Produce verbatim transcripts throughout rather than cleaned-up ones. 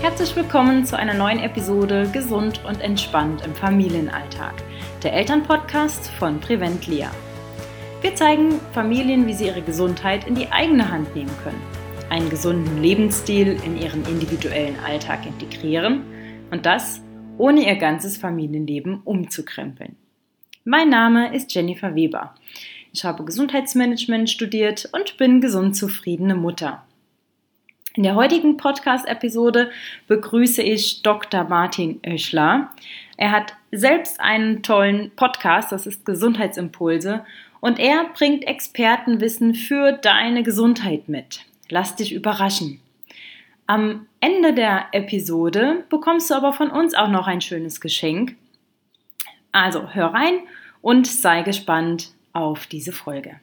Herzlich willkommen zu einer neuen Episode Gesund und entspannt im Familienalltag, der Elternpodcast von Preventlia. Wir zeigen Familien, wie sie ihre Gesundheit in die eigene Hand nehmen können, einen gesunden Lebensstil in ihren individuellen Alltag integrieren und das ohne ihr ganzes Familienleben umzukrempeln. Mein Name ist Jennifer Weber. Ich habe Gesundheitsmanagement studiert und bin gesund zufriedene Mutter. In der heutigen Podcast-Episode begrüße ich Doktor Martin Oeschler. Er hat selbst einen tollen Podcast, das ist Gesundheitsimpulse, und er bringt Expertenwissen für deine Gesundheit mit. Lass dich überraschen. Am Ende der Episode bekommst du aber von uns auch noch ein schönes Geschenk. Also hör rein und sei gespannt auf diese Folge.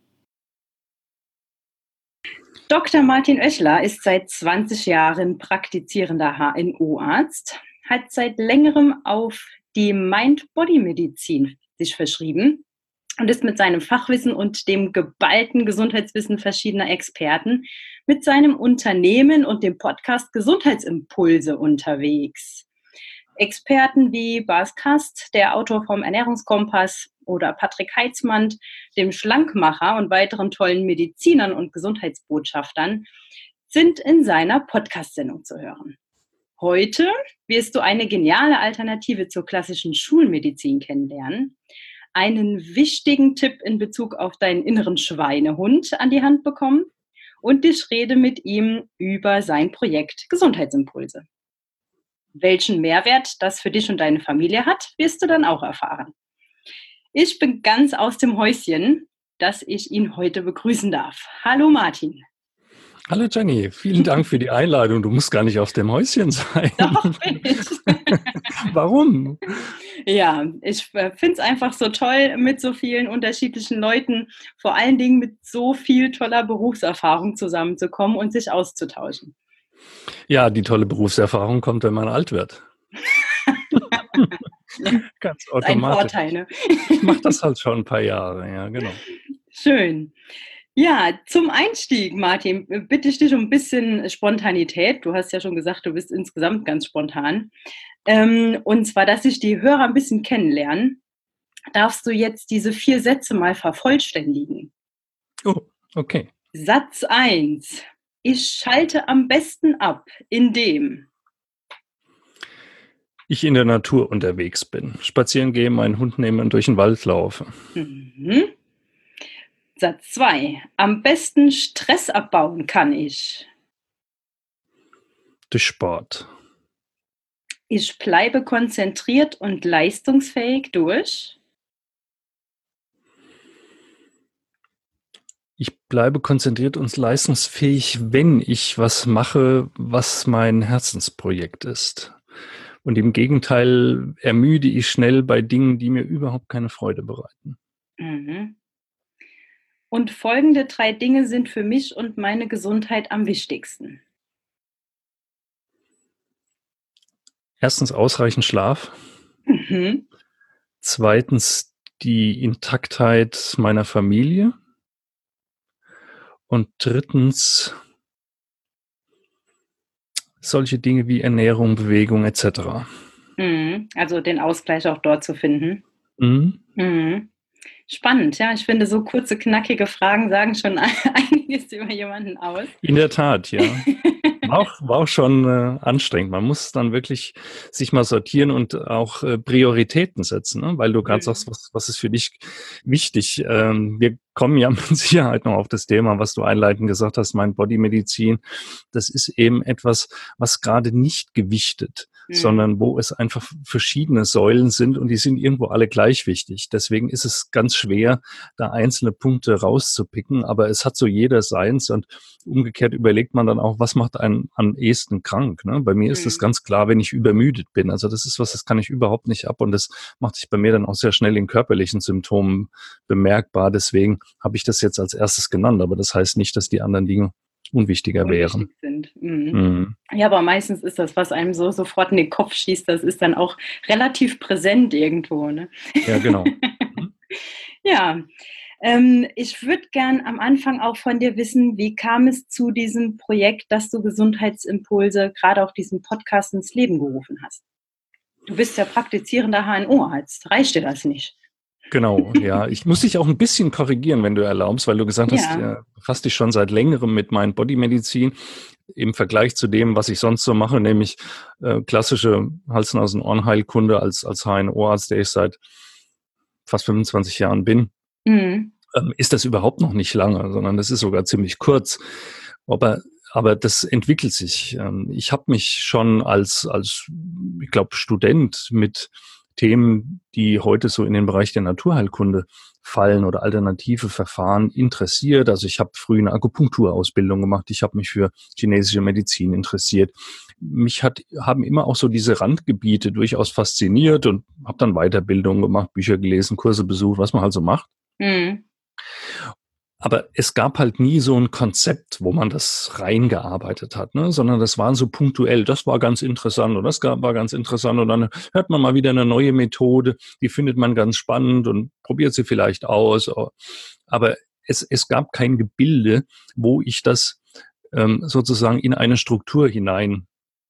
Doktor Martin Oeschler ist seit zwanzig Jahren praktizierender H N O-Arzt, hat seit längerem auf die Mind-Body-Medizin sich verschrieben und ist mit seinem Fachwissen und dem geballten Gesundheitswissen verschiedener Experten mit seinem Unternehmen und dem Podcast Gesundheitsimpulse unterwegs. Experten wie Bas Kast, der Autor vom Ernährungskompass, oder Patrick Heitzmann, dem Schlankmacher, und weiteren tollen Medizinern und Gesundheitsbotschaftern sind in seiner Podcast-Sendung zu hören. Heute wirst du eine geniale Alternative zur klassischen Schulmedizin kennenlernen, einen wichtigen Tipp in Bezug auf deinen inneren Schweinehund an die Hand bekommen und ich rede mit ihm über sein Projekt Gesundheitsimpulse. Welchen Mehrwert das für dich und deine Familie hat, wirst du dann auch erfahren. Ich bin ganz aus dem Häuschen, dass ich ihn heute begrüßen darf. Hallo Martin. Hallo Jenny, vielen Dank für die Einladung. Du musst gar nicht aus dem Häuschen sein. Doch, bin ich. Warum? Ja, ich finde es einfach so toll, mit so vielen unterschiedlichen Leuten, vor allen Dingen mit so viel toller Berufserfahrung zusammenzukommen und sich auszutauschen. Ja, die tolle Berufserfahrung kommt, wenn man alt wird. Ja, ganz automatisch. Ein Vorteil, ne? Ich mache das halt schon ein paar Jahre, ja, genau. Schön. Ja, zum Einstieg, Martin, bitte ich dich um ein bisschen Spontanität. Du hast ja schon gesagt, du bist insgesamt ganz spontan. Ähm, und zwar, dass sich die Hörer ein bisschen kennenlernen, darfst du jetzt diese vier Sätze mal vervollständigen. Oh, okay. Satz eins. Ich schalte am besten ab, indem ich in der Natur unterwegs bin, spazieren gehe, meinen Hund nehme und durch den Wald laufe. Mhm. Satz zwei. Am besten Stress abbauen kann ich. Durch Sport. Ich bleibe konzentriert und leistungsfähig durch. Ich bleibe konzentriert und leistungsfähig, wenn ich was mache, was mein Herzensprojekt ist. Und im Gegenteil ermüde ich schnell bei Dingen, die mir überhaupt keine Freude bereiten. Mhm. Und folgende drei Dinge sind für mich und meine Gesundheit am wichtigsten. Erstens ausreichend Schlaf. Mhm. Zweitens die Intaktheit meiner Familie. Und drittens solche Dinge wie Ernährung, Bewegung et cetera. Mhm. Also den Ausgleich auch dort zu finden. Mhm. Mhm. Spannend, ja. Ich finde, so kurze, knackige Fragen sagen schon einiges über jemanden aus. In der Tat, ja. War auch, war auch schon äh, anstrengend. Man muss dann wirklich sich mal sortieren und auch äh, Prioritäten setzen, ne? Weil du gerade Mhm. sagst, was, was ist für dich wichtig. Ähm, wir kommen ja mit Sicherheit noch auf das Thema, was du einleitend gesagt hast, Mind-Body-Medizin. Das ist eben etwas, was gerade nicht gewichtet, mhm. sondern wo es einfach verschiedene Säulen sind und die sind irgendwo alle gleich wichtig. Deswegen ist es ganz schwer, da einzelne Punkte rauszupicken, aber es hat so jeder seins und umgekehrt überlegt man dann auch, was macht einen am ehesten krank. Ne? Bei mir mhm. ist es ganz klar, wenn ich übermüdet bin. Also das ist was, das kann ich überhaupt nicht ab und das macht sich bei mir dann auch sehr schnell in körperlichen Symptomen bemerkbar. Deswegen habe ich das jetzt als erstes genannt, aber das heißt nicht, dass die anderen Dinge unwichtiger Unwichtig wären. Sind. Mhm. Mhm. Ja, aber meistens ist das, was einem so sofort in den Kopf schießt, das ist dann auch relativ präsent irgendwo. Ne? Ja, genau. Ja, Ähm, ich würde gern am Anfang auch von dir wissen, wie kam es zu diesem Projekt, dass du Gesundheitsimpulse, gerade auch diesen Podcast, ins Leben gerufen hast? Du bist ja praktizierender H N O-Arzt. Reicht dir das nicht? Genau, ja. Ich muss dich auch ein bisschen korrigieren, wenn du erlaubst, weil du gesagt hast, Ja. ja, befasst dich schon seit längerem mit Mind-Body-Medizin im Vergleich zu dem, was ich sonst so mache, nämlich äh, klassische Hals-Nasen-Ohrenheilkunde als, als H N O-Arzt, der ich seit fast fünfundzwanzig Jahren bin. Mhm. Ähm, ist das überhaupt noch nicht lange, sondern das ist sogar ziemlich kurz. Aber, aber das entwickelt sich. Ähm, ich habe mich schon als, als ich glaube, Student mit Themen, die heute so in den Bereich der Naturheilkunde fallen oder alternative Verfahren interessiert. Also ich habe früh eine Akupunkturausbildung gemacht. Ich habe mich für chinesische Medizin interessiert. Mich hat, haben immer auch so diese Randgebiete durchaus fasziniert und habe dann Weiterbildung gemacht, Bücher gelesen, Kurse besucht, was man halt so macht. Mhm. Aber es gab halt nie so ein Konzept, wo man das reingearbeitet hat, ne? Sondern das war so punktuell. Das war ganz interessant und das war ganz interessant. Und dann hört man mal wieder eine neue Methode, die findet man ganz spannend und probiert sie vielleicht aus. Aber es, es gab kein Gebilde, wo ich das ähm, sozusagen in eine Struktur hinein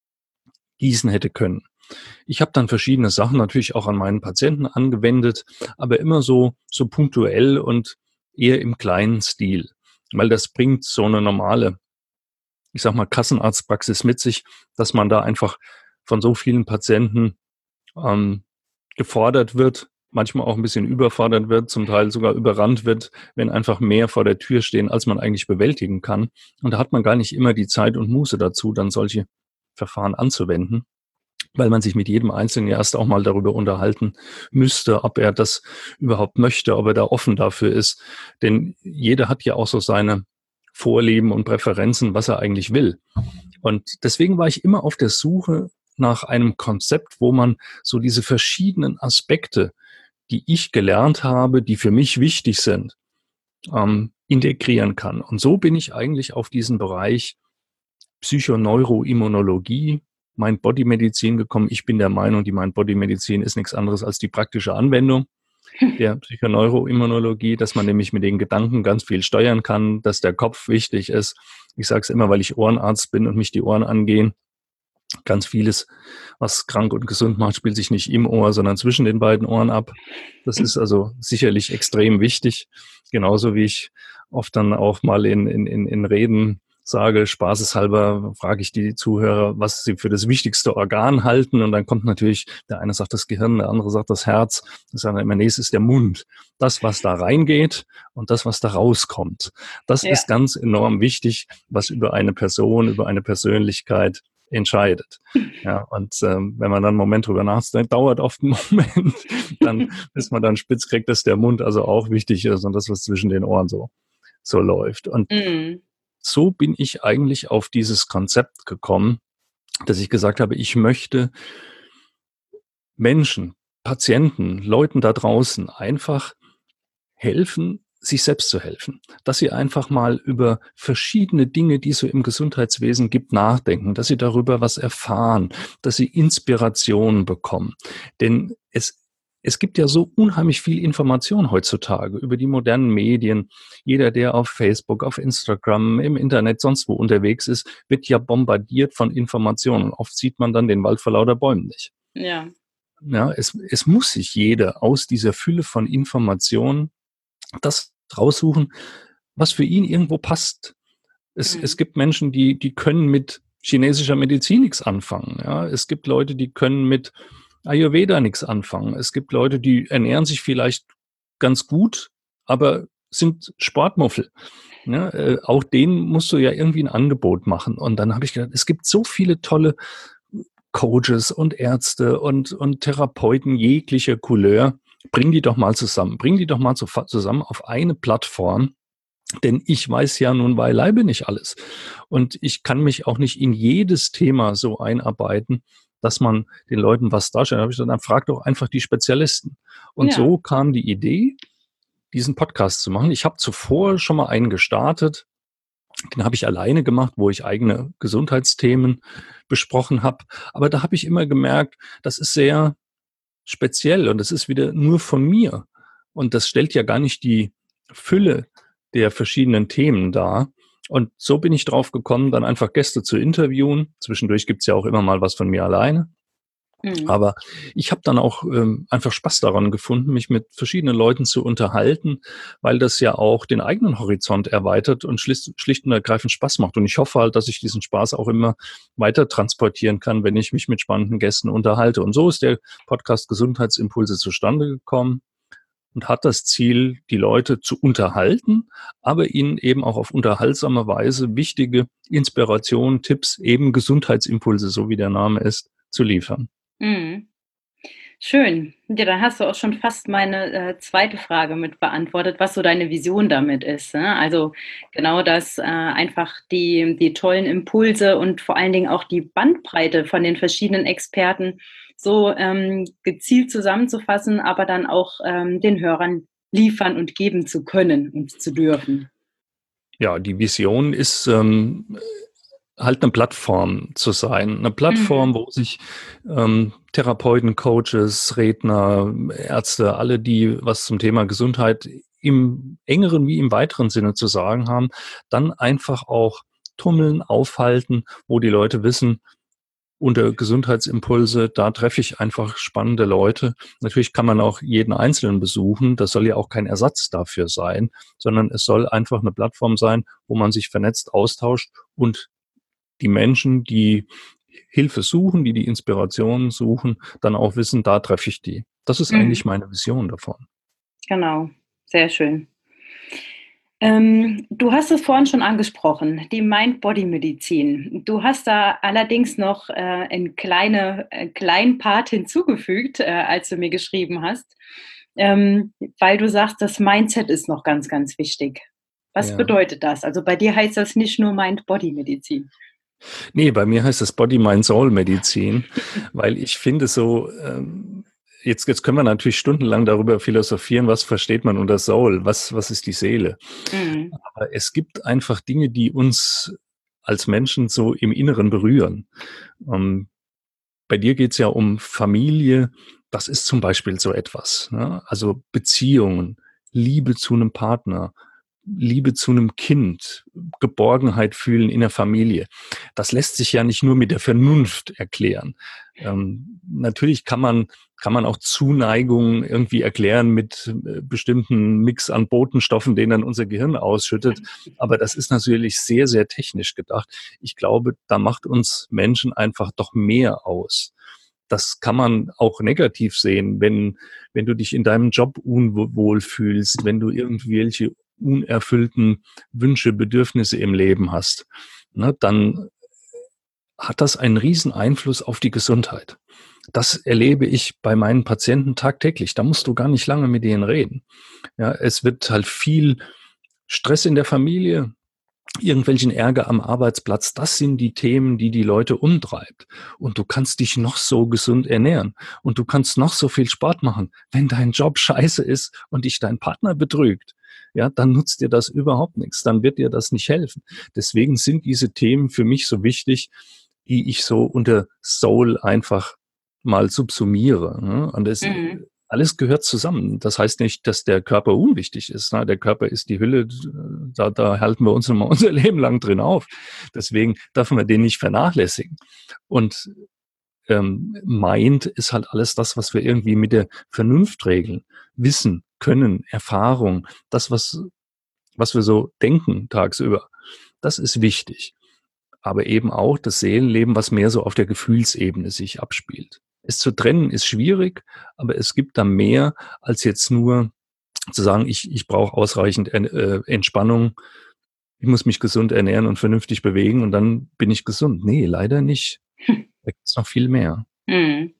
gießen hätte können. Ich habe dann verschiedene Sachen natürlich auch an meinen Patienten angewendet, aber immer so, so punktuell und eher im kleinen Stil, weil das bringt so eine normale, ich sag mal, Kassenarztpraxis mit sich, dass man da einfach von so vielen Patienten ähm, gefordert wird, manchmal auch ein bisschen überfordert wird, zum Teil sogar überrannt wird, wenn einfach mehr vor der Tür stehen, als man eigentlich bewältigen kann. Und da hat man gar nicht immer die Zeit und Muße dazu, dann solche Verfahren anzuwenden, weil man sich mit jedem Einzelnen erst auch mal darüber unterhalten müsste, ob er das überhaupt möchte, ob er da offen dafür ist. Denn jeder hat ja auch so seine Vorlieben und Präferenzen, was er eigentlich will. Und deswegen war ich immer auf der Suche nach einem Konzept, wo man so diese verschiedenen Aspekte, die ich gelernt habe, die für mich wichtig sind, ähm, integrieren kann. Und so bin ich eigentlich auf diesen Bereich Psychoneuroimmunologie, Mind-Body-Medizin gekommen. Ich bin der Meinung, die Mind-Body-Medizin ist nichts anderes als die praktische Anwendung der Psychoneuroimmunologie, dass man nämlich mit den Gedanken ganz viel steuern kann, dass der Kopf wichtig ist. Ich sage es immer, weil ich Ohrenarzt bin und mich die Ohren angehen. Ganz vieles, was krank und gesund macht, spielt sich nicht im Ohr, sondern zwischen den beiden Ohren ab. Das ist also sicherlich extrem wichtig. Genauso wie ich oft dann auch mal in, in, in Reden sage, spaßeshalber frage ich die Zuhörer, was sie für das wichtigste Organ halten. Und dann kommt natürlich, der eine sagt das Gehirn, der andere sagt das Herz. Das sagt immer, nee, es ist der Mund. Das, was da reingeht und das, was da rauskommt. Das Ja. ist ganz enorm wichtig, was über eine Person, über eine Persönlichkeit entscheidet. Ja, und ähm, wenn man dann einen Moment drüber nachdenkt, dauert oft einen Moment, dann bis man dann spitz kriegt, dass der Mund also auch wichtig ist und das, was zwischen den Ohren so, so läuft. Und Mhm. so bin ich eigentlich auf dieses Konzept gekommen, dass ich gesagt habe, ich möchte Menschen, Patienten, Leuten da draußen einfach helfen, sich selbst zu helfen. Dass sie einfach mal über verschiedene Dinge, die es so im Gesundheitswesen gibt, nachdenken, dass sie darüber was erfahren, dass sie Inspiration bekommen. Denn es Es gibt ja so unheimlich viel Information heutzutage über die modernen Medien. Jeder, der auf Facebook, auf Instagram, im Internet, sonst wo unterwegs ist, wird ja bombardiert von Informationen. Oft sieht man dann den Wald vor lauter Bäumen nicht. Ja. Ja, es, es muss sich jeder aus dieser Fülle von Informationen das raussuchen, was für ihn irgendwo passt. Es, Mhm. es gibt Menschen, die, die können mit chinesischer Medizin nichts anfangen. Ja, es gibt Leute, die können mit Ayurveda nichts anfangen. Es gibt Leute, die ernähren sich vielleicht ganz gut, aber sind Sportmuffel. Ja, äh, auch denen musst du ja irgendwie ein Angebot machen. Und dann habe ich gedacht, es gibt so viele tolle Coaches und Ärzte und, und Therapeuten jeglicher Couleur. Bring die doch mal zusammen. Bring die doch mal zu, zusammen auf eine Plattform. Denn ich weiß ja nun beileibe nicht alles. Und ich kann mich auch nicht in jedes Thema so einarbeiten, dass man den Leuten was darstellt. Da habe ich gesagt, dann frag doch einfach die Spezialisten. Und Ja. so kam die Idee, diesen Podcast zu machen. Ich habe zuvor schon mal einen gestartet. Den habe ich alleine gemacht, wo ich eigene Gesundheitsthemen besprochen habe. Aber da habe ich immer gemerkt, das ist sehr speziell und das ist wieder nur von mir. Und das stellt ja gar nicht die Fülle der verschiedenen Themen da. Und so bin ich drauf gekommen, dann einfach Gäste zu interviewen. Zwischendurch gibt's ja auch immer mal was von mir alleine. Mhm. Aber ich habe dann auch ähm, einfach Spaß daran gefunden, mich mit verschiedenen Leuten zu unterhalten, weil das ja auch den eigenen Horizont erweitert und schlicht, schlicht und ergreifend Spaß macht. Und ich hoffe halt, dass ich diesen Spaß auch immer weiter transportieren kann, wenn ich mich mit spannenden Gästen unterhalte. Und so ist der Podcast Gesundheitsimpulse zustande gekommen und hat das Ziel, die Leute zu unterhalten, aber ihnen eben auch auf unterhaltsame Weise wichtige Inspirationen, Tipps, eben Gesundheitsimpulse, so wie der Name ist, zu liefern. Mhm. Schön. Ja, dann hast du auch schon fast meine äh, zweite Frage mit beantwortet, was so deine Vision damit ist. Ne? Also genau das, äh, einfach die, die tollen Impulse und vor allen Dingen auch die Bandbreite von den verschiedenen Experten so ähm, gezielt zusammenzufassen, aber dann auch ähm, den Hörern liefern und geben zu können und zu dürfen. Ja, die Vision ist ähm, halt eine Plattform zu sein. Eine Plattform, mhm. wo sich ähm, Therapeuten, Coaches, Redner, Ärzte, alle, die was zum Thema Gesundheit im engeren wie im weiteren Sinne zu sagen haben, dann einfach auch tummeln, aufhalten, wo die Leute wissen, unter Gesundheitsimpulse, da treffe ich einfach spannende Leute. Natürlich kann man auch jeden Einzelnen besuchen. Das soll ja auch kein Ersatz dafür sein, sondern es soll einfach eine Plattform sein, wo man sich vernetzt austauscht und die Menschen, die Hilfe suchen, die die Inspiration suchen, dann auch wissen, da treffe ich die. Das ist mhm. eigentlich meine Vision davon. Genau, sehr schön. Ähm, du hast es vorhin schon angesprochen, die Mind-Body-Medizin. Du hast da allerdings noch äh, einen kleine, äh, kleinen Part hinzugefügt, äh, als du mir geschrieben hast, ähm, weil du sagst, das Mindset ist noch ganz, ganz wichtig. Was ja. bedeutet das? Also bei dir heißt das nicht nur Mind-Body-Medizin. Nee, bei mir heißt das Body-Mind-Soul-Medizin, weil ich finde so, ähm, jetzt, jetzt können wir natürlich stundenlang darüber philosophieren, was versteht man unter Soul, was, was ist die Seele. Mhm. Aber es gibt einfach Dinge, die uns als Menschen so im Inneren berühren. Ähm, bei dir geht's ja um Familie, das ist zum Beispiel so etwas, ne? Also Beziehungen, Liebe zu einem Partner, Liebe zu einem Kind, Geborgenheit fühlen in der Familie. Das lässt sich ja nicht nur mit der Vernunft erklären. Ähm, natürlich kann man, kann man auch Zuneigung irgendwie erklären mit äh, bestimmten Mix an Botenstoffen, den dann unser Gehirn ausschüttet. Aber das ist natürlich sehr, sehr technisch gedacht. Ich glaube, da macht uns Menschen einfach doch mehr aus. Das kann man auch negativ sehen, wenn, wenn du dich in deinem Job unwohl fühlst, wenn du irgendwelche unerfüllten Wünsche, Bedürfnisse im Leben hast, ne, dann hat das einen riesen Einfluss auf die Gesundheit. Das erlebe ich bei meinen Patienten tagtäglich. Da musst du gar nicht lange mit denen reden. Ja, es wird halt viel Stress in der Familie, irgendwelchen Ärger am Arbeitsplatz. Das sind die Themen, die die Leute umtreibt. Und du kannst dich noch so gesund ernähren und du kannst noch so viel Sport machen. Wenn dein Job scheiße ist und dich dein Partner betrügt, ja, dann nutzt dir das überhaupt nichts. Dann wird dir das nicht helfen. Deswegen sind diese Themen für mich so wichtig, die ich so unter Soul einfach mal subsumiere. Ne? Und das, mhm. alles gehört zusammen. Das heißt nicht, dass der Körper unwichtig ist. Ne? Der Körper ist die Hülle, da, da halten wir uns immer unser Leben lang drin auf. Deswegen dürfen wir den nicht vernachlässigen. Und ähm, Mind ist halt alles das, was wir irgendwie mit der Vernunft regeln. Wissen, Können, Erfahrung, das, was, was wir so denken tagsüber, das ist wichtig. Aber eben auch das Seelenleben, was mehr so auf der Gefühlsebene sich abspielt. Es zu trennen ist schwierig, aber es gibt da mehr als jetzt nur zu sagen, ich, ich brauche ausreichend äh, Entspannung, ich muss mich gesund ernähren und vernünftig bewegen und dann bin ich gesund. Nee, leider nicht. Da gibt es noch viel mehr. Hm.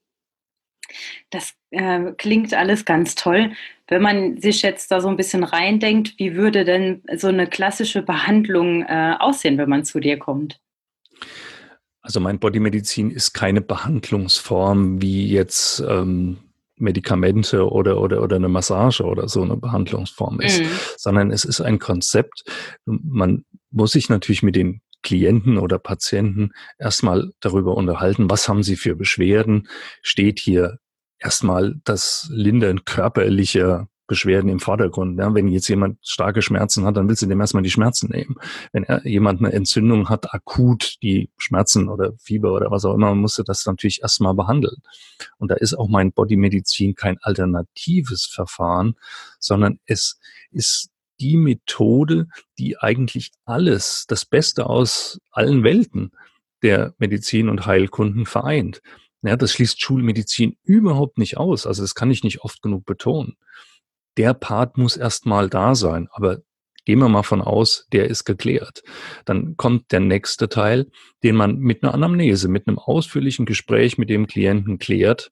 Das äh, klingt alles ganz toll. Wenn man sich jetzt da so ein bisschen reindenkt, wie würde denn so eine klassische Behandlung äh, aussehen, wenn man zu dir kommt? Also Mind-Body-Medizin ist keine Behandlungsform wie jetzt ähm, Medikamente oder, oder, oder eine Massage oder so eine Behandlungsform ist, mhm. sondern es ist ein Konzept. Man muss sich natürlich mit den Klienten oder Patienten erstmal darüber unterhalten, was haben sie für Beschwerden, steht hier erstmal das Lindern körperlicher Beschwerden im Vordergrund. Ja, wenn jetzt jemand starke Schmerzen hat, dann willst du dem erstmal die Schmerzen nehmen. Wenn er, jemand eine Entzündung hat, akut die Schmerzen oder Fieber oder was auch immer, musst du das natürlich erstmal behandeln. Und da ist auch mein Bodymedizin kein alternatives Verfahren, sondern es ist die Methode, die eigentlich alles, das Beste aus allen Welten der Medizin und Heilkunden vereint. Ja, das schließt Schulmedizin überhaupt nicht aus. Also das kann ich nicht oft genug betonen. Der Part muss erstmal da sein, aber gehen wir mal von aus, der ist geklärt. Dann kommt der nächste Teil, den man mit einer Anamnese, mit einem ausführlichen Gespräch mit dem Klienten klärt,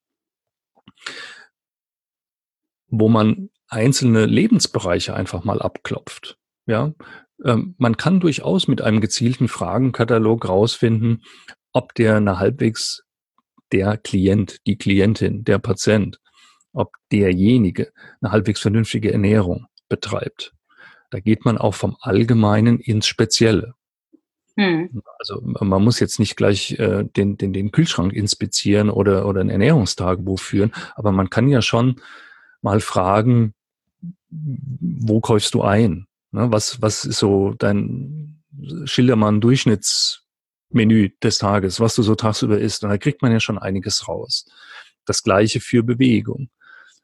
wo man einzelne Lebensbereiche einfach mal abklopft. Ja, ähm, man kann durchaus mit einem gezielten Fragenkatalog rausfinden, ob der eine halbwegs der Klient, die Klientin, der Patient, ob derjenige eine halbwegs vernünftige Ernährung betreibt. Da geht man auch vom Allgemeinen ins Spezielle. Hm. Also man muss jetzt nicht gleich äh, den, den, den Kühlschrank inspizieren oder, oder ein Ernährungstagebuch führen, aber man kann ja schon mal fragen, wo kaufst du ein? Ne, was, was ist so dein, schilder mal ein Durchschnittsmenü des Tages, was du so tagsüber isst. Und da kriegt man ja schon einiges raus. Das Gleiche für Bewegung.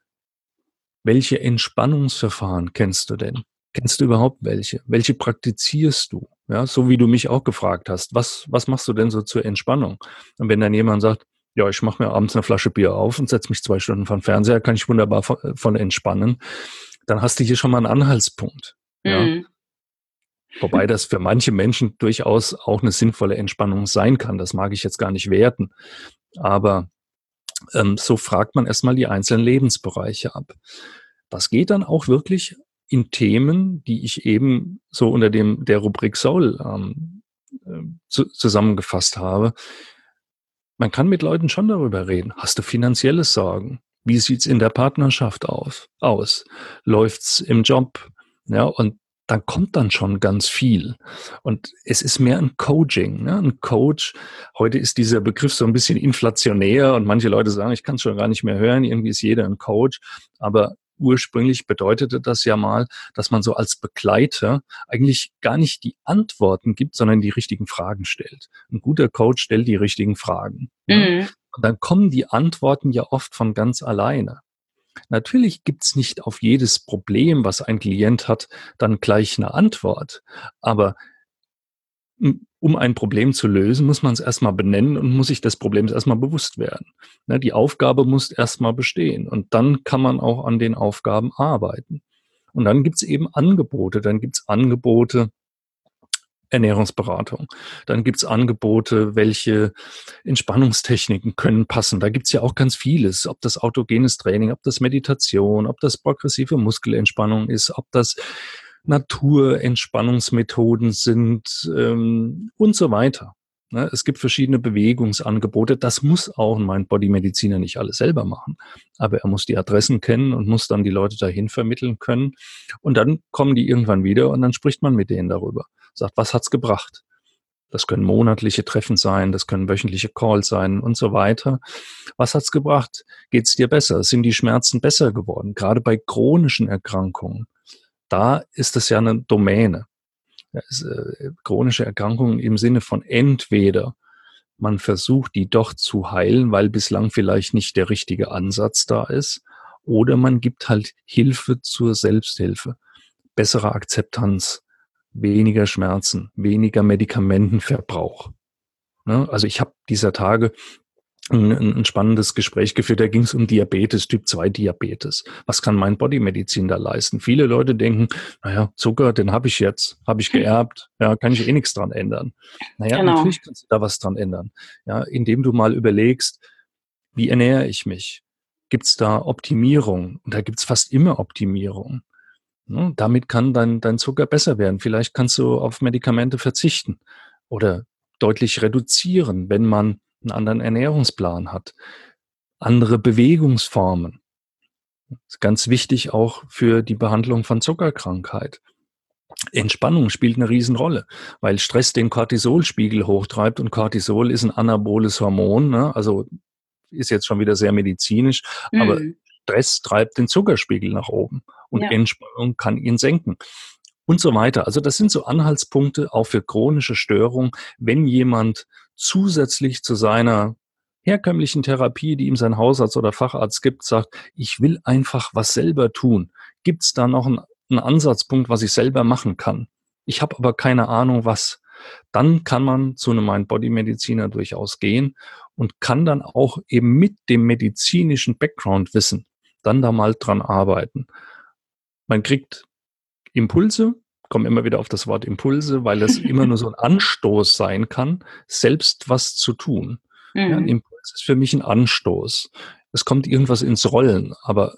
Welche Entspannungsverfahren kennst du denn? Kennst du überhaupt welche? Welche praktizierst du? Ja, so wie du mich auch gefragt hast, was, was machst du denn so zur Entspannung? Und wenn dann jemand sagt, ja, ich mache mir abends eine Flasche Bier auf und setze mich zwei Stunden vor den Fernseher, kann ich wunderbar von, von entspannen, dann hast du hier schon mal einen Anhaltspunkt. Ja. Mhm. Wobei das für manche Menschen durchaus auch eine sinnvolle Entspannung sein kann. Das mag ich jetzt gar nicht werten. Aber ähm, so fragt man erstmal die einzelnen Lebensbereiche ab. Das geht dann auch wirklich in Themen, die ich eben so unter dem der Rubrik Soul ähm, äh, zu, zusammengefasst habe. Man kann mit Leuten schon darüber reden. Hast du finanzielle Sorgen? Wie sieht's in der Partnerschaft auf, aus? Läuft's im Job? Ja, und dann kommt dann schon ganz viel. Und es ist mehr ein Coaching, ne? Ein Coach. Heute ist dieser Begriff so ein bisschen inflationär und manche Leute sagen, ich kann es schon gar nicht mehr hören. Irgendwie ist jeder ein Coach. Aber ursprünglich bedeutete das ja mal, dass man so als Begleiter eigentlich gar nicht die Antworten gibt, sondern die richtigen Fragen stellt. Ein guter Coach stellt die richtigen Fragen. Mhm. Ne? Und dann kommen die Antworten ja oft von ganz alleine. Natürlich gibt's nicht auf jedes Problem, was ein Klient hat, dann gleich eine Antwort. Aber um ein Problem zu lösen, muss man es erstmal benennen und muss sich des Problems erstmal bewusst werden. Die Aufgabe muss erstmal bestehen und dann kann man auch an den Aufgaben arbeiten. Und dann gibt's eben Angebote. Dann gibt's Angebote, Ernährungsberatung. Dann gibt's Angebote, welche Entspannungstechniken können passen. Da gibt's ja auch ganz vieles, ob das autogenes Training, ob das Meditation, ob das progressive Muskelentspannung ist, ob das Naturentspannungsmethoden sind ähm, und so weiter. Ne, es gibt verschiedene Bewegungsangebote. Das muss auch mein Bodymediziner nicht alles selber machen. Aber er muss die Adressen kennen und muss dann die Leute dahin vermitteln können. Und dann kommen die irgendwann wieder und dann spricht man mit denen darüber. Sagt, was hat's gebracht? Das können monatliche Treffen sein, das können wöchentliche Calls sein und so weiter. Was hat's gebracht? Geht's dir besser? Sind die Schmerzen besser geworden? Gerade bei chronischen Erkrankungen. Da ist es ja eine Domäne. Das ist, äh, chronische Erkrankungen im Sinne von entweder man versucht, die doch zu heilen, weil bislang vielleicht nicht der richtige Ansatz da ist, oder man gibt halt Hilfe zur Selbsthilfe, bessere Akzeptanz, weniger Schmerzen, weniger Medikamentenverbrauch. Ne? Also ich habe dieser Tage ein, ein spannendes Gespräch geführt, da ging es um Diabetes, Typ zwei Diabetes. Was kann mein Bodymedizin da leisten? Viele Leute denken, naja, Zucker, den habe ich jetzt, habe ich geerbt, ja, kann ich eh nichts dran ändern. Naja, genau. Natürlich kannst du da was dran ändern. Ja, indem du mal überlegst, wie ernähre ich mich? Gibt's da Optimierung? Und da gibt's fast immer Optimierung. Ne? Damit kann dein, dein Zucker besser werden. Vielleicht kannst du auf Medikamente verzichten oder deutlich reduzieren, wenn man einen anderen Ernährungsplan hat. Andere Bewegungsformen. Das ist ganz wichtig auch für die Behandlung von Zuckerkrankheit. Entspannung spielt eine Riesenrolle, weil Stress den Cortisolspiegel hochtreibt und Cortisol ist ein anaboles Hormon, ne? Also ist jetzt schon wieder sehr medizinisch, mm. aber Stress treibt den Zuckerspiegel nach oben und Ja. Entspannung kann ihn senken und so weiter. Also das sind so Anhaltspunkte auch für chronische Störungen, wenn jemand zusätzlich zu seiner herkömmlichen Therapie, die ihm sein Hausarzt oder Facharzt gibt, sagt, ich will einfach was selber tun. Gibt es da noch einen, einen Ansatzpunkt, was ich selber machen kann? Ich habe aber keine Ahnung, was. Dann kann man zu einem Mind-Body-Mediziner durchaus gehen und kann dann auch eben mit dem medizinischen Background-Wissen dann da mal dran arbeiten. Man kriegt Impulse, komme immer wieder auf das Wort Impulse, weil es immer nur so ein Anstoß sein kann, selbst was zu tun. Mhm. Ja, ein Impuls ist für mich ein Anstoß. Es kommt irgendwas ins Rollen, aber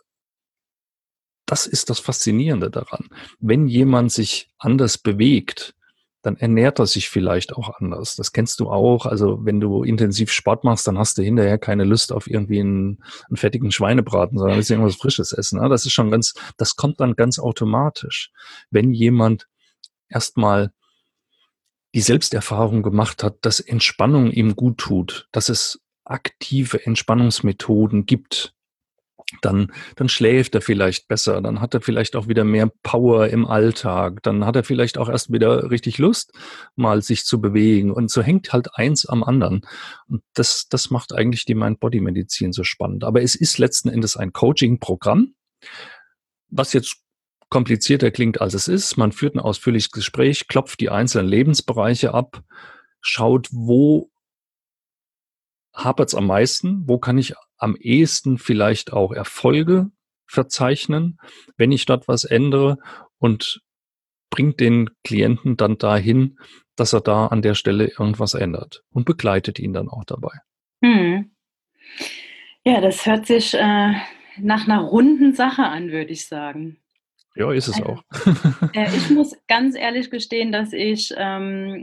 das ist das Faszinierende daran. Wenn jemand sich anders bewegt, dann ernährt er sich vielleicht auch anders. Das kennst du auch. Also wenn du intensiv Sport machst, dann hast du hinterher keine Lust auf irgendwie einen, einen fettigen Schweinebraten, sondern willst du irgendwas Frisches essen. Das ist schon ganz, das kommt dann ganz automatisch. Wenn jemand erstmal die Selbsterfahrung gemacht hat, dass Entspannung ihm gut tut, dass es aktive Entspannungsmethoden gibt, dann, dann schläft er vielleicht besser, dann hat er vielleicht auch wieder mehr Power im Alltag, dann hat er vielleicht auch erst wieder richtig Lust, mal sich zu bewegen und so hängt halt eins am anderen und das, das macht eigentlich die Mind-Body-Medizin so spannend. Aber es ist letzten Endes ein Coaching-Programm, was jetzt komplizierter klingt, als es ist. Man führt ein ausführliches Gespräch, klopft die einzelnen Lebensbereiche ab, schaut, wo hapert es am meisten, wo kann ich am ehesten vielleicht auch Erfolge verzeichnen, wenn ich dort was ändere und bringt den Klienten dann dahin, dass er da an der Stelle irgendwas ändert und begleitet ihn dann auch dabei. Hm. Ja, das hört sich äh, nach einer runden Sache an, würde ich sagen. Ja, ist es Also, auch. äh, ich muss ganz ehrlich gestehen, dass ich ähm,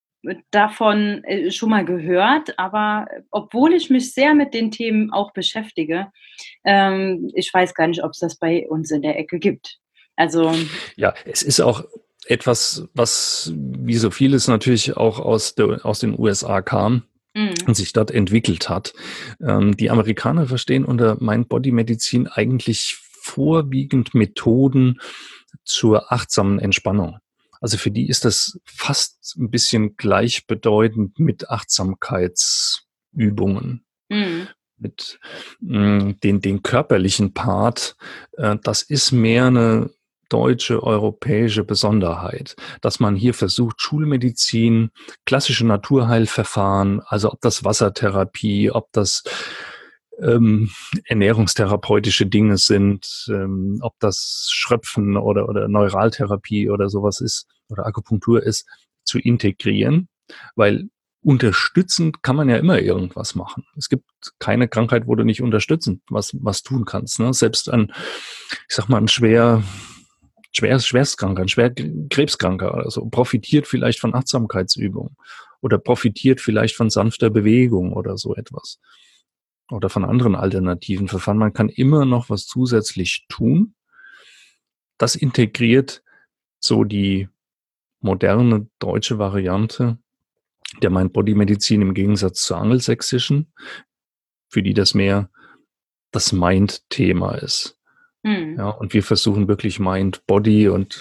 davon äh, schon mal gehört, aber obwohl ich mich sehr mit den Themen auch beschäftige, ähm, ich weiß gar nicht, ob es das bei uns in der Ecke gibt. Also ja, es ist auch etwas, was wie so vieles natürlich auch aus, der, aus den U S A kam mm. und sich dort entwickelt hat. Ähm, die Amerikaner verstehen unter Mind-Body-Medizin eigentlich vorwiegend Methoden zur achtsamen Entspannung. Also für die ist das fast ein bisschen gleichbedeutend mit Achtsamkeitsübungen. Mm. Mit mh, den, den körperlichen Part, äh, das ist mehr eine deutsche, europäische Besonderheit, dass man hier versucht, Schulmedizin, klassische Naturheilverfahren, also ob das Wassertherapie, ob das ähm, ernährungstherapeutische Dinge sind, ähm, ob das Schröpfen oder, oder Neuraltherapie oder sowas ist oder Akupunktur ist, zu integrieren, weil unterstützend kann man ja immer irgendwas machen. Es gibt keine Krankheit, wo du nicht unterstützend was, was tun kannst. Ne? Selbst ein, ich sag mal, ein schwer, schwer, schwerstkranker, ein schwer Krebskranker oder so, profitiert vielleicht von Achtsamkeitsübungen oder profitiert vielleicht von sanfter Bewegung oder so etwas. Oder von anderen alternativen Verfahren. Man kann immer noch was zusätzlich tun. Das integriert so die moderne deutsche Variante der Mind-Body-Medizin im Gegensatz zur angelsächsischen, für die das mehr das Mind-Thema ist. Mhm. Ja, und wir versuchen wirklich Mind, Body und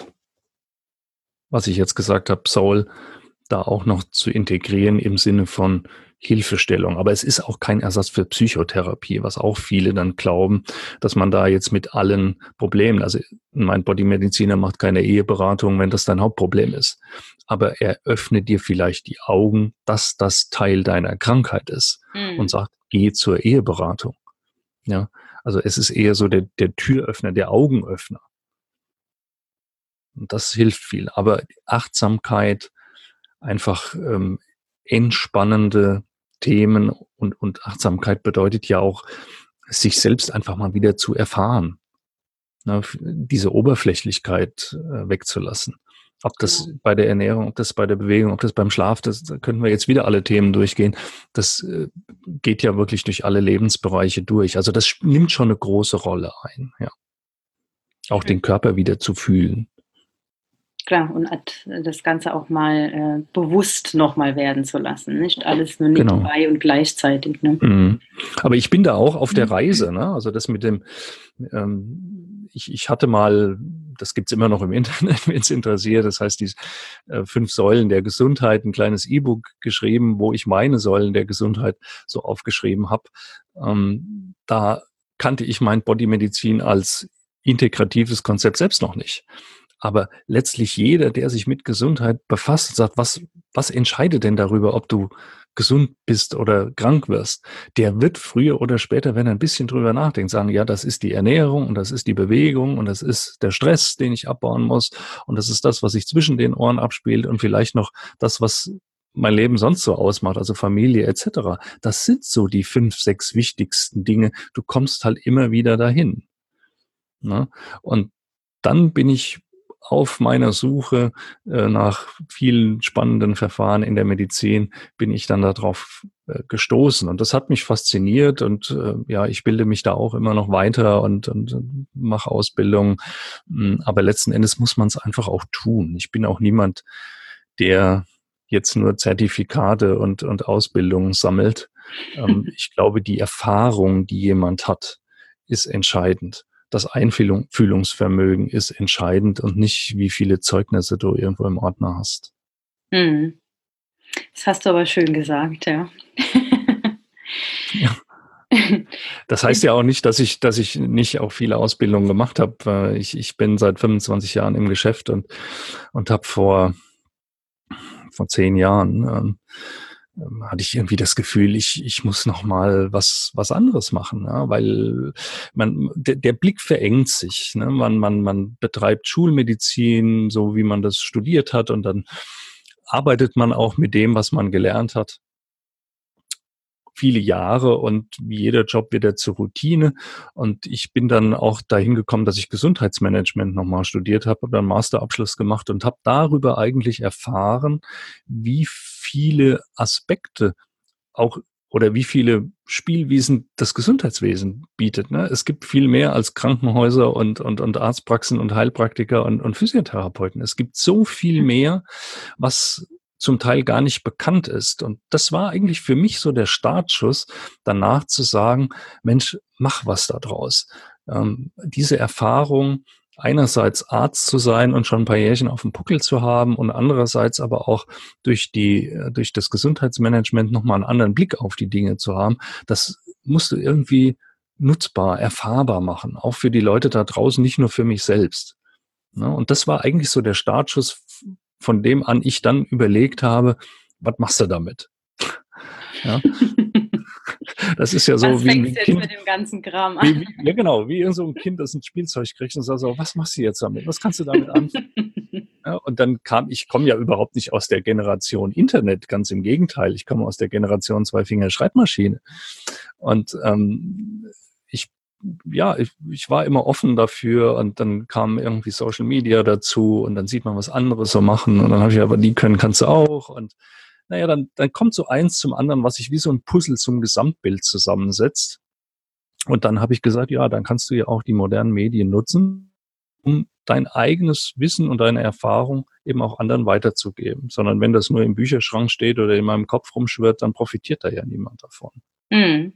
was ich jetzt gesagt habe, Soul, da auch noch zu integrieren im Sinne von Hilfestellung. Aber es ist auch kein Ersatz für Psychotherapie, was auch viele dann glauben, dass man da jetzt mit allen Problemen, also ein Mind-Body-Mediziner macht keine Eheberatung, wenn das dein Hauptproblem ist. Aber er öffnet dir vielleicht die Augen, dass das Teil deiner Krankheit ist Mhm. und sagt, geh zur Eheberatung. Ja, also es ist eher so der, der Türöffner, der Augenöffner. Und das hilft viel. Aber Achtsamkeit, einfach ähm, entspannende Themen und, und Achtsamkeit bedeutet ja auch, sich selbst einfach mal wieder zu erfahren. Ne, diese Oberflächlichkeit äh, wegzulassen. Ob das Genau. bei der Ernährung, ob das bei der Bewegung, ob das beim Schlaf, das da können wir jetzt wieder alle Themen durchgehen. Das äh, geht ja wirklich durch alle Lebensbereiche durch. Also das nimmt schon eine große Rolle ein, ja. Auch den Körper wieder zu fühlen. Klar, und das Ganze auch mal äh, bewusst nochmal werden zu lassen. Nicht alles nur nebenbei genau. Und gleichzeitig. Ne? Mhm. Aber ich bin da auch auf der Reise. Ne? Also das mit dem, ähm, ich, ich hatte mal, das gibt's immer noch im Internet, wenn es interessiert, das heißt die äh, fünf Säulen der Gesundheit, ein kleines E-Book geschrieben, wo ich meine Säulen der Gesundheit so aufgeschrieben habe. Ähm, da kannte ich mein Bodymedizin als integratives Konzept selbst noch nicht. Aber letztlich jeder, der sich mit Gesundheit befasst, sagt, was, was entscheidet denn darüber, ob du gesund bist oder krank wirst, der wird früher oder später, wenn er ein bisschen drüber nachdenkt, sagen, ja, das ist die Ernährung und das ist die Bewegung und das ist der Stress, den ich abbauen muss und das ist das, was sich zwischen den Ohren abspielt und vielleicht noch das, was mein Leben sonst so ausmacht, also Familie et cetera. Das sind so die fünf, sechs wichtigsten Dinge. Du kommst halt immer wieder dahin. Ne? Und dann bin ich auf meiner Suche äh, nach vielen spannenden Verfahren in der Medizin bin ich dann darauf äh, gestoßen und das hat mich fasziniert und äh, ja, ich bilde mich da auch immer noch weiter und, und, und mache Ausbildung, aber letzten Endes muss man es einfach auch tun. Ich bin auch niemand, der jetzt nur Zertifikate und, und Ausbildungen sammelt. Ähm, ich glaube, die Erfahrung, die jemand hat, ist entscheidend. Das Einfühlungsvermögen ist entscheidend und nicht, wie viele Zeugnisse du irgendwo im Ordner hast. Hm. Das hast du aber schön gesagt, ja. Ja. Das heißt ja auch nicht, dass ich, dass ich nicht auch viele Ausbildungen gemacht habe. Ich, ich bin seit fünfundzwanzig Jahren im Geschäft und, und habe vor, vor zehn Jahren ähm, hatte ich irgendwie das Gefühl, ich, ich muss noch mal was, was anderes machen, ja, weil man, der, der Blick verengt sich, ne? Man, man, man betreibt Schulmedizin, so wie man das studiert hat und dann arbeitet man auch mit dem, was man gelernt hat. Viele Jahre und wie jeder Job wird er zur Routine. Und ich bin dann auch dahin gekommen, dass ich Gesundheitsmanagement nochmal studiert habe, habe dann einen Masterabschluss gemacht und habe darüber eigentlich erfahren, wie viele Aspekte auch oder wie viele Spielwiesen das Gesundheitswesen bietet. Ne? Es gibt viel mehr als Krankenhäuser und, und, und Arztpraxen und Heilpraktiker und, und Physiotherapeuten. Es gibt so viel mehr, was zum Teil gar nicht bekannt ist. Und das war eigentlich für mich so der Startschuss, danach zu sagen, Mensch, mach was da draus. Ähm, diese Erfahrung, einerseits Arzt zu sein und schon ein paar Jährchen auf dem Puckel zu haben und andererseits aber auch durch die, durch das Gesundheitsmanagement nochmal einen anderen Blick auf die Dinge zu haben, das musst du irgendwie nutzbar, erfahrbar machen, auch für die Leute da draußen, nicht nur für mich selbst. Und das war eigentlich so der Startschuss, von dem an ich dann überlegt habe, was machst du damit? Ja. Das ist ja so was wie ein jetzt Kind mit dem ganzen Kram an. Wie, wie, ja genau, wie so ein Kind, das ein Spielzeug kriegt und sagt so, was machst du jetzt damit? Was kannst du damit anfangen? Ja, und dann kam, ich komme ja überhaupt nicht aus der Generation Internet, ganz im Gegenteil, ich komme aus der Generation Zwei-Finger-Schreibmaschine. Und ähm, ich ja, ich, ich war immer offen dafür und dann kam irgendwie Social Media dazu und dann sieht man was anderes so machen und dann habe ich aber, die können, kannst du auch und naja, dann, dann kommt so eins zum anderen, was sich wie so ein Puzzle zum Gesamtbild zusammensetzt und dann habe ich gesagt, ja, dann kannst du ja auch die modernen Medien nutzen, um dein eigenes Wissen und deine Erfahrung eben auch anderen weiterzugeben, sondern wenn das nur im Bücherschrank steht oder in meinem Kopf rumschwirrt, dann profitiert da ja niemand davon. Mhm.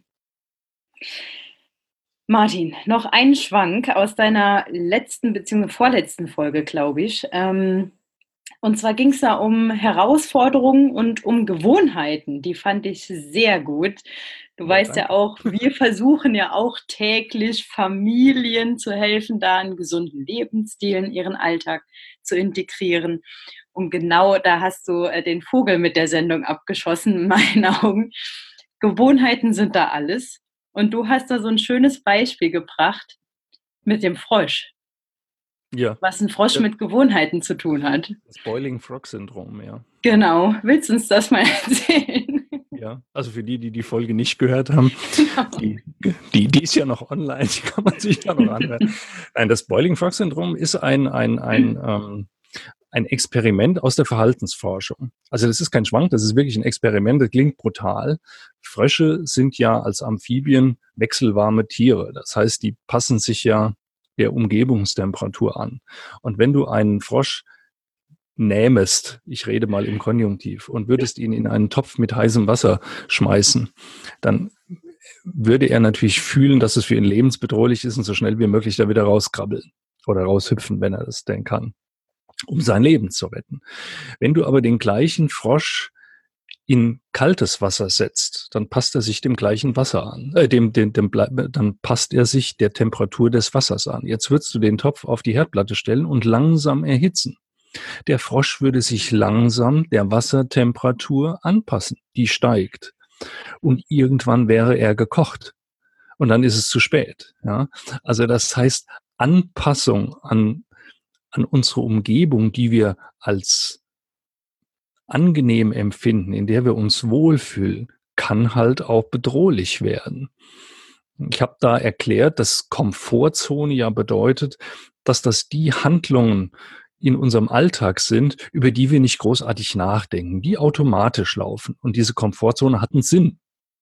Martin, noch ein Schwank aus deiner letzten bzw. vorletzten Folge, glaube ich. Ähm, und zwar ging es da um Herausforderungen und um Gewohnheiten. Die fand ich sehr gut. Du ja, weißt danke. Ja auch, wir versuchen ja auch täglich Familien zu helfen, da einen gesunden Lebensstil in ihren Alltag zu integrieren. Und genau da hast du den Vogel mit der Sendung abgeschossen, in meinen Augen. Gewohnheiten sind da alles. Und du hast da so ein schönes Beispiel gebracht mit dem Frosch. Ja. Was ein Frosch ja. mit Gewohnheiten zu tun hat. Das Boiling Frog Syndrom, ja. Genau. Willst du uns das mal erzählen? Ja, also für die, die die Folge nicht gehört haben, genau. die, die, die ist ja noch online, die kann man sich ja noch anhören. Nein, das Boiling Frog Syndrom ist ein, ein, ein, ähm, ein Experiment aus der Verhaltensforschung. Also das ist kein Schwank, das ist wirklich ein Experiment, das klingt brutal. Frösche sind ja als Amphibien wechselwarme Tiere. Das heißt, die passen sich ja der Umgebungstemperatur an. Und wenn du einen Frosch nähmest, ich rede mal im Konjunktiv, und würdest ihn in einen Topf mit heißem Wasser schmeißen, dann würde er natürlich fühlen, dass es für ihn lebensbedrohlich ist und so schnell wie möglich da wieder rauskrabbeln oder raushüpfen, wenn er das denn kann, um sein Leben zu retten. Wenn du aber den gleichen Frosch in kaltes Wasser setzt, dann passt er sich dem gleichen Wasser an, äh, dem, dem, dem, dann passt er sich der Temperatur des Wassers an. Jetzt würdest du den Topf auf die Herdplatte stellen und langsam erhitzen. Der Frosch würde sich langsam der Wassertemperatur anpassen. Die steigt. Und irgendwann wäre er gekocht. Und dann ist es zu spät. Ja? Also das heißt, Anpassung an, an unsere Umgebung, die wir als angenehm empfinden, in der wir uns wohlfühlen, kann halt auch bedrohlich werden. Ich habe da erklärt, dass Komfortzone ja bedeutet, dass das die Handlungen in unserem Alltag sind, über die wir nicht großartig nachdenken, die automatisch laufen. Und diese Komfortzone hat einen Sinn.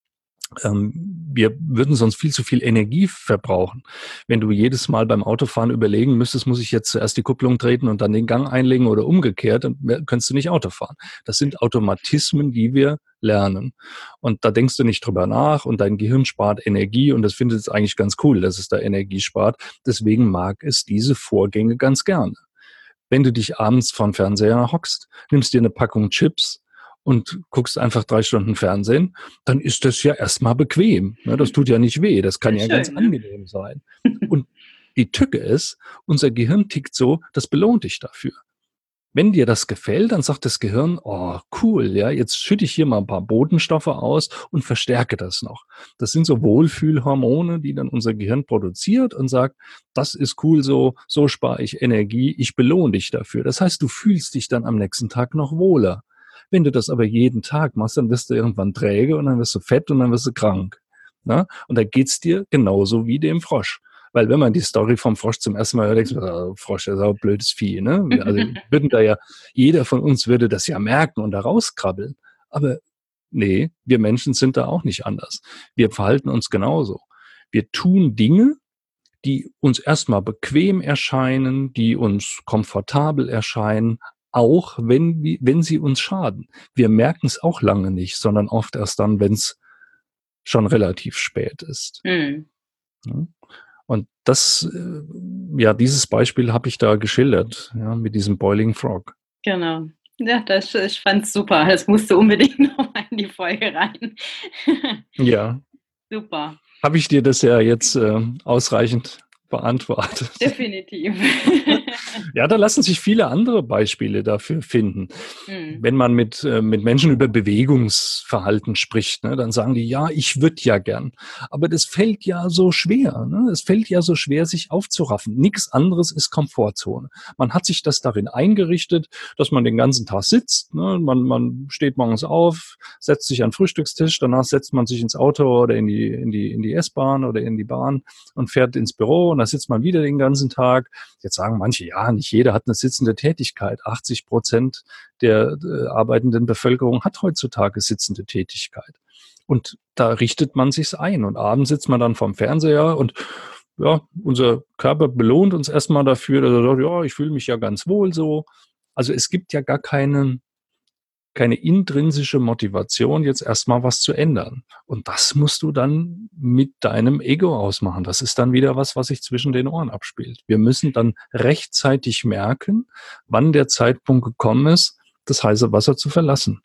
Ähm, wir würden sonst viel zu viel Energie verbrauchen. Wenn du jedes Mal beim Autofahren überlegen müsstest, muss ich jetzt zuerst die Kupplung treten und dann den Gang einlegen oder umgekehrt, dann könntest du nicht Auto fahren. Das sind Automatismen, die wir lernen. Und da denkst du nicht drüber nach und dein Gehirn spart Energie und das findet es eigentlich ganz cool, dass es da Energie spart. Deswegen mag es diese Vorgänge ganz gerne. Wenn du dich abends vor den Fernseher hockst, nimmst dir eine Packung Chips und guckst einfach drei Stunden Fernsehen, dann ist das ja erstmal bequem. Das tut ja nicht weh, das kann ja, ja schön, ganz ne? angenehm sein. Und die Tücke ist, unser Gehirn tickt so, das belohnt dich dafür. Wenn dir das gefällt, dann sagt das Gehirn, oh cool, ja, jetzt schütte ich hier mal ein paar Botenstoffe aus und verstärke das noch. Das sind so Wohlfühlhormone, die dann unser Gehirn produziert und sagt, das ist cool so, so spare ich Energie, ich belohne dich dafür. Das heißt, du fühlst dich dann am nächsten Tag noch wohler. Wenn du das aber jeden Tag machst, dann wirst du irgendwann träge und dann wirst du fett und dann wirst du krank. Ja? Und da geht's dir genauso wie dem Frosch. Weil wenn man die Story vom Frosch zum ersten Mal hört, denkst du, oh, Frosch ist auch ein blödes Vieh. Ne? Also würden da ja, jeder von uns würde das ja merken und da rauskrabbeln. Aber nee, wir Menschen sind da auch nicht anders. Wir verhalten uns genauso. Wir tun Dinge, die uns erstmal bequem erscheinen, die uns komfortabel erscheinen, auch wenn, wenn sie uns schaden. Wir merken es auch lange nicht, sondern oft erst dann, wenn es schon relativ spät ist. Mhm. Ja. Und das, ja, dieses Beispiel habe ich da geschildert, ja, mit diesem Boiling Frog. Genau. Ja, das, ich fand es super. Das musste unbedingt noch mal in die Folge rein. Ja. Super. Habe ich dir das ja jetzt äh, ausreichend beantwortet. Definitiv. Ja, da lassen sich viele andere Beispiele dafür finden. Mhm. Wenn man mit, äh, mit Menschen über Bewegungsverhalten spricht, ne, dann sagen die, ja, ich würde ja gern. Aber das fällt ja so schwer. Ne? Es fällt ja so schwer, sich aufzuraffen. Nichts anderes ist Komfortzone. Man hat sich das darin eingerichtet, dass man den ganzen Tag sitzt. Ne? Man, man steht morgens auf, setzt sich an den Frühstückstisch, danach setzt man sich ins Auto oder in die, in die, in die S-Bahn oder in die Bahn und fährt ins Büro und da sitzt man wieder den ganzen Tag. Jetzt sagen manche, ja, nicht jeder hat eine sitzende Tätigkeit. achtzig Prozent der äh, arbeitenden Bevölkerung hat heutzutage sitzende Tätigkeit. Und da richtet man sich's ein. Und abends sitzt man dann vorm Fernseher und ja, unser Körper belohnt uns erstmal dafür, dass er sagt, ja, ich fühle mich ja ganz wohl so. Also es gibt ja gar keinen keine intrinsische Motivation, jetzt erstmal was zu ändern. Und das musst du dann mit deinem Ego ausmachen. Das ist dann wieder was, was sich zwischen den Ohren abspielt. Wir müssen dann rechtzeitig merken, wann der Zeitpunkt gekommen ist, das heiße Wasser zu verlassen.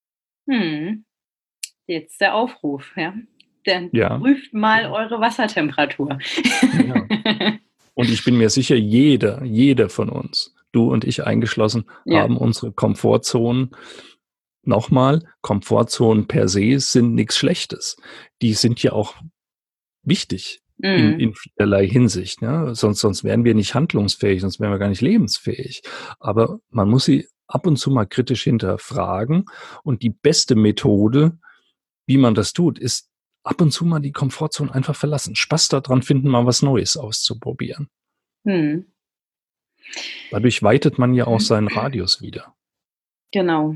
Hm. Jetzt der Aufruf, ja. Dann ja. prüft mal eure Wassertemperatur. Ja. Und ich bin mir sicher, jeder, jeder von uns, du und ich eingeschlossen, ja. haben unsere Komfortzonen. Nochmal, Komfortzonen per se sind nichts Schlechtes. Die sind ja auch wichtig mm. in, in vielerlei Hinsicht. Ne? Sonst, sonst wären wir nicht handlungsfähig, sonst wären wir gar nicht lebensfähig. Aber man muss sie ab und zu mal kritisch hinterfragen. Und die beste Methode, wie man das tut, ist ab und zu mal die Komfortzone einfach verlassen. Spaß daran finden, mal was Neues auszuprobieren. Mm. Dadurch weitet man ja auch seinen Radius wieder. Genau.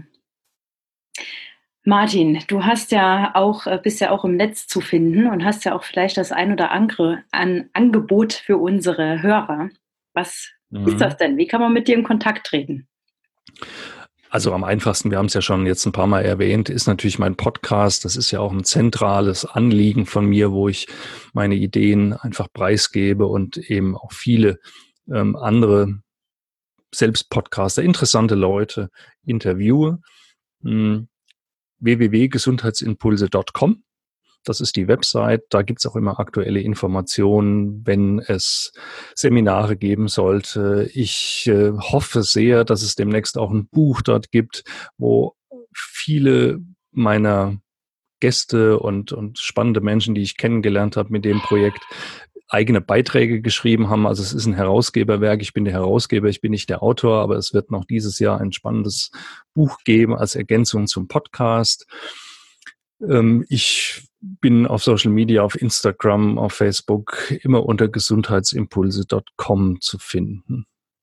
Martin, du hast ja auch, bist ja auch im Netz zu finden und hast ja auch vielleicht das ein oder andere an Angebot für unsere Hörer. Was mhm. ist das denn? Wie kann man mit dir in Kontakt treten? Also am einfachsten, wir haben es ja schon jetzt ein paar Mal erwähnt, ist natürlich mein Podcast. Das ist ja auch ein zentrales Anliegen von mir, wo ich meine Ideen einfach preisgebe und eben auch viele ähm, andere Selbstpodcaster, interessante Leute interviewe. Hm, w w w punkt gesundheitsimpulse punkt com. Das ist die Website. Da gibt es auch immer aktuelle Informationen, wenn es Seminare geben sollte. Ich äh, hoffe sehr, dass es demnächst auch ein Buch dort gibt, wo viele meiner Gäste und, und spannende Menschen, die ich kennengelernt habe mit dem Projekt, eigene Beiträge geschrieben haben. Also es ist ein Herausgeberwerk. Ich bin der Herausgeber, ich bin nicht der Autor, aber es wird noch dieses Jahr ein spannendes Buch geben als Ergänzung zum Podcast. Ähm, ich bin auf Social Media, auf Instagram, auf Facebook immer unter gesundheitsimpulse punkt com zu finden.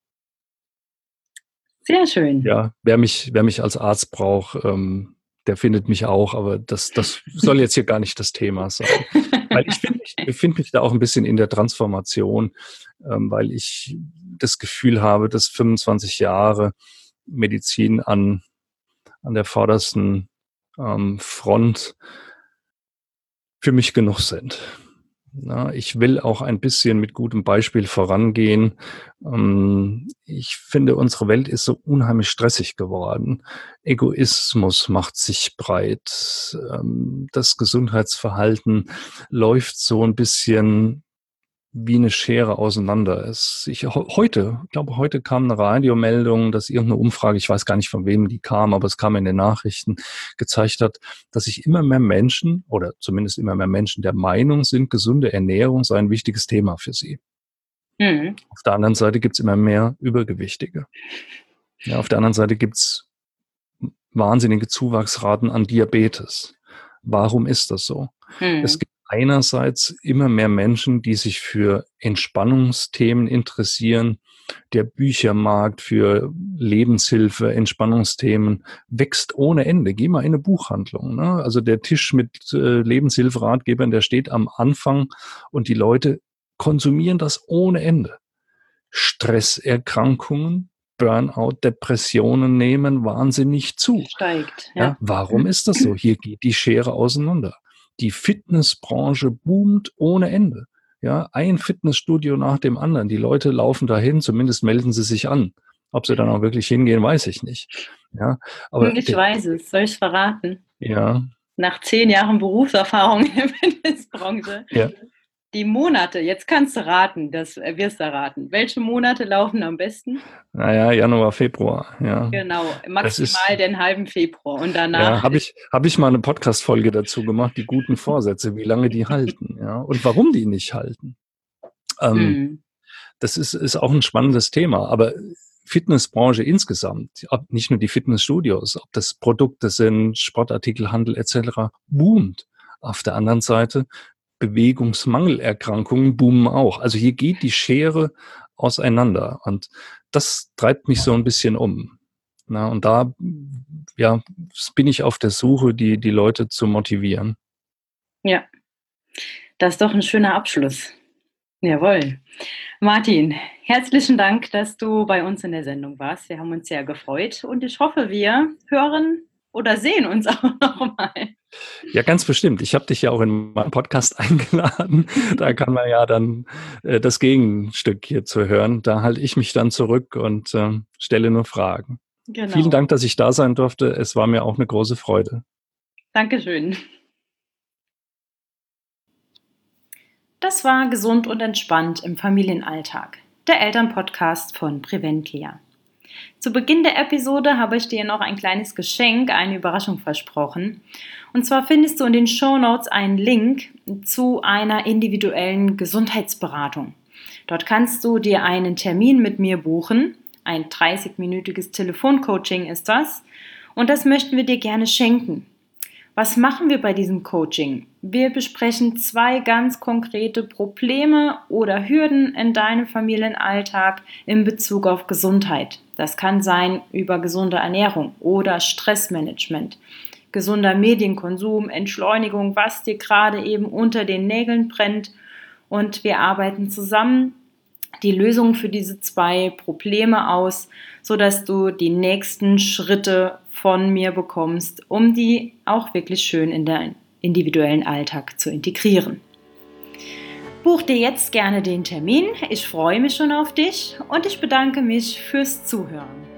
Sehr schön. Ja, wer mich, wer mich als Arzt braucht, ähm, der findet mich auch, aber das, das soll jetzt hier gar nicht das Thema sein. Weil ich finde mich, ich finde mich da auch ein bisschen in der Transformation, ähm, weil ich das Gefühl habe, dass fünfundzwanzig Jahre Medizin an, an der vordersten ähm, Front für mich genug sind. Na, ich will auch ein bisschen mit gutem Beispiel vorangehen. Ähm, ich finde, unsere Welt ist so unheimlich stressig geworden. Egoismus macht sich breit. Ähm, das Gesundheitsverhalten läuft so ein bisschen wie eine Schere auseinander. Es, ich, heute, ich glaube, heute kam eine Radiomeldung, dass irgendeine Umfrage, ich weiß gar nicht, von wem die kam, aber es kam in den Nachrichten, gezeigt hat, dass sich immer mehr Menschen oder zumindest immer mehr Menschen der Meinung sind, gesunde Ernährung sei ein wichtiges Thema für sie. Mhm. Auf der anderen Seite gibt es immer mehr Übergewichtige. Ja, auf der anderen Seite gibt es wahnsinnige Zuwachsraten an Diabetes. Warum ist das so? Mhm. Es gibt einerseits immer mehr Menschen, die sich für Entspannungsthemen interessieren. Der Büchermarkt für Lebenshilfe, Entspannungsthemen wächst ohne Ende. Geh mal in eine Buchhandlung. Ne? Also der Tisch mit äh, Lebenshilferatgebern, der steht am Anfang und die Leute konsumieren das ohne Ende. Stresserkrankungen, Burnout, Depressionen nehmen wahnsinnig zu. Steigt, ja. Ja, warum ist das so? Hier geht die Schere auseinander. Die Fitnessbranche boomt ohne Ende. Ja, ein Fitnessstudio nach dem anderen. Die Leute laufen dahin, zumindest melden sie sich an. Ob sie dann auch wirklich hingehen, weiß ich nicht. Ja, aber ich der, weiß es. Soll ich verraten? Ja. Nach zehn Jahren Berufserfahrung in der Fitnessbranche. Ja. Die Monate, jetzt kannst du raten, das wirst du raten. Welche Monate laufen am besten? Naja, Januar, Februar, ja. Genau, maximal ist, den halben Februar und danach. Ja, habe ich, hab ich mal eine Podcast-Folge dazu gemacht, die guten Vorsätze, wie lange die halten, ja, und warum die nicht halten. Ähm, mm. Das ist, ist auch ein spannendes Thema, aber Fitnessbranche insgesamt, ob nicht nur die Fitnessstudios, ob das Produkte sind, Sportartikelhandel et cetera, boomt. Auf der anderen Seite Bewegungsmangelerkrankungen boomen auch. Also hier geht die Schere auseinander und das treibt mich so ein bisschen um. Na, und da ja, bin ich auf der Suche, die, die Leute zu motivieren. Ja, das ist doch ein schöner Abschluss. Jawohl. Martin, herzlichen Dank, dass du bei uns in der Sendung warst. Wir haben uns sehr gefreut und ich hoffe, wir hören oder sehen uns auch noch mal. Ja, ganz bestimmt. Ich habe dich ja auch in meinen Podcast eingeladen. Da kann man ja dann äh, das Gegenstück hier zu hören. Da halte ich mich dann zurück und äh, stelle nur Fragen. Genau. Vielen Dank, dass ich da sein durfte. Es war mir auch eine große Freude. Dankeschön. Das war Gesund und entspannt im Familienalltag, der Elternpodcast von Preventlia. Zu Beginn der Episode habe ich dir noch ein kleines Geschenk, eine Überraschung versprochen. Und zwar findest du in den Shownotes einen Link zu einer individuellen Gesundheitsberatung. Dort kannst du dir einen Termin mit mir buchen. Ein dreißigminütiges Telefoncoaching ist das. Und das möchten wir dir gerne schenken. Was machen wir bei diesem Coaching? Wir besprechen zwei ganz konkrete Probleme oder Hürden in deinem Familienalltag in Bezug auf Gesundheit. Das kann sein über gesunde Ernährung oder Stressmanagement, gesunder Medienkonsum, Entschleunigung, was dir gerade eben unter den Nägeln brennt. Und wir arbeiten zusammen die Lösung für diese zwei Probleme aus, sodass du die nächsten Schritte von mir bekommst, um die auch wirklich schön in den individuellen Alltag zu integrieren. Buch dir jetzt gerne den Termin. Ich freue mich schon auf dich und ich bedanke mich fürs Zuhören.